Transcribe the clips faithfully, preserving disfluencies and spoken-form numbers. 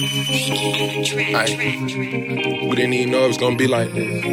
Ay, we didn't even know it was gonna be like this.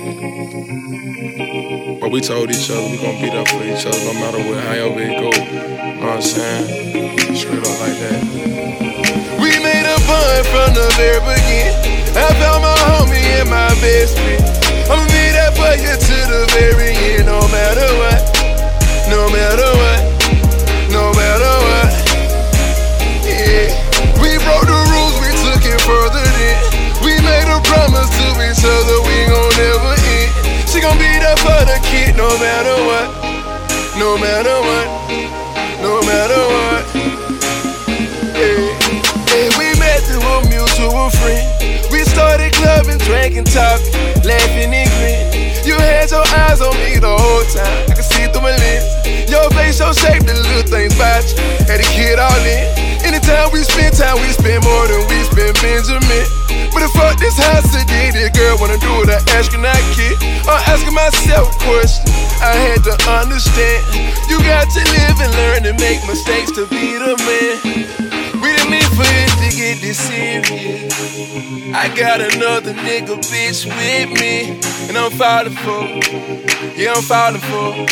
But we told each other we gonna be there for each other no matter what, however it go. You know what I'm saying? Straight up like that. We made a bond from the very beginning. I found my homie and my best friend. I'ma be there for you to the very end, no matter what. No matter what. No matter what. Yeah. We broke the rules, we took it further than. We made a promise to each other, we gon' never end. She gon' be there for the kid, no matter what. No matter what. No matter what. Yeah. Yeah, we met through a mutual friend. We started clubbing, drinking, talking, laughing and grinning. You had your eyes on me the whole time. I could see through my lens. Your face, your shape, the little things about you. Had a kid all in. Anytime we spend time, we spend more than we spend Benjamin. But if fuck this house today, this girl wanna do it, I astronaut kid. I'm asking myself questions I had to understand. You got to live and learn to make mistakes to be the man. We didn't mean for it to get this serious. I got another nigga bitch with me, and I'm falling for it. Yeah, I'm falling for it.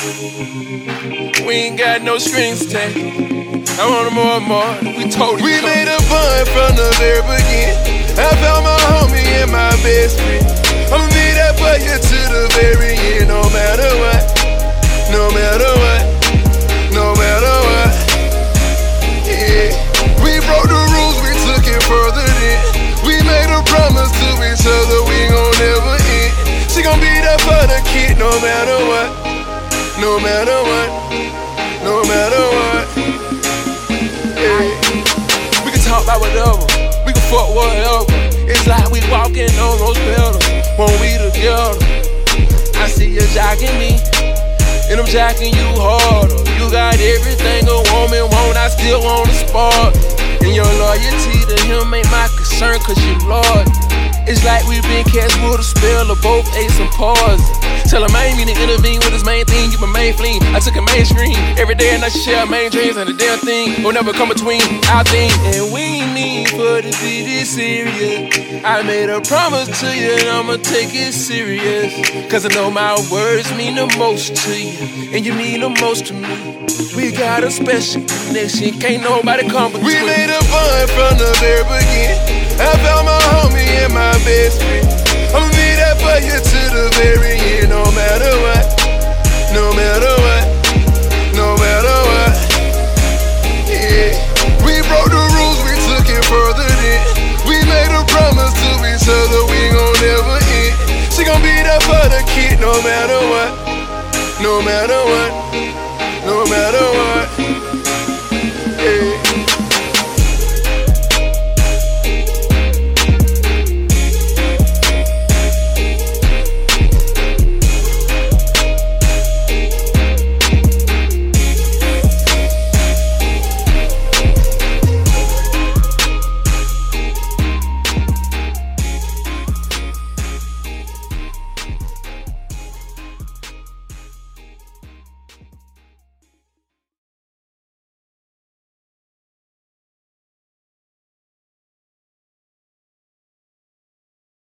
We ain't got no strings attached. I want more and more. We told We made a bond from the very beginning. I found my homie and my best friend. I'ma be there for you to the very end, no matter what. No matter what. No matter what. Yeah. We broke the rules, we took it further than. We made a promise to each other, we gon' never end. She gon' be there for the kid, no matter what. No matter what. No matter what. Yeah. We can talk about whatever, we can fuck whatever. It's like we walking on those pedals when we together. I see you jacking me, and I'm jacking you harder. You got everything a woman want, I still wanna spark. And your loyalty to him ain't my concern, cause you Lord. It's like we been cast with a spell of both ace and pause. Tell him I ain't mean to intervene with his main thing, you my main fling. I took a mainstream, every day and I share main dreams, and the damn thing will never come between our thing. And we ain't mean for it to be this serious. I made a promise to you and I'ma take it serious. Cause I know my words mean the most to you, and you mean the most to me. We got a special connection, can't nobody come between. We made a bond from the very beginning. I found my homie and my best friend. I'ma be there for you to the very end, no matter what. No matter what. No matter what. Yeah. We broke the rules, we took it further than. We made a promise to each other, we gon' never end. She gon' be there for the kid, no matter what. No matter what. No matter what.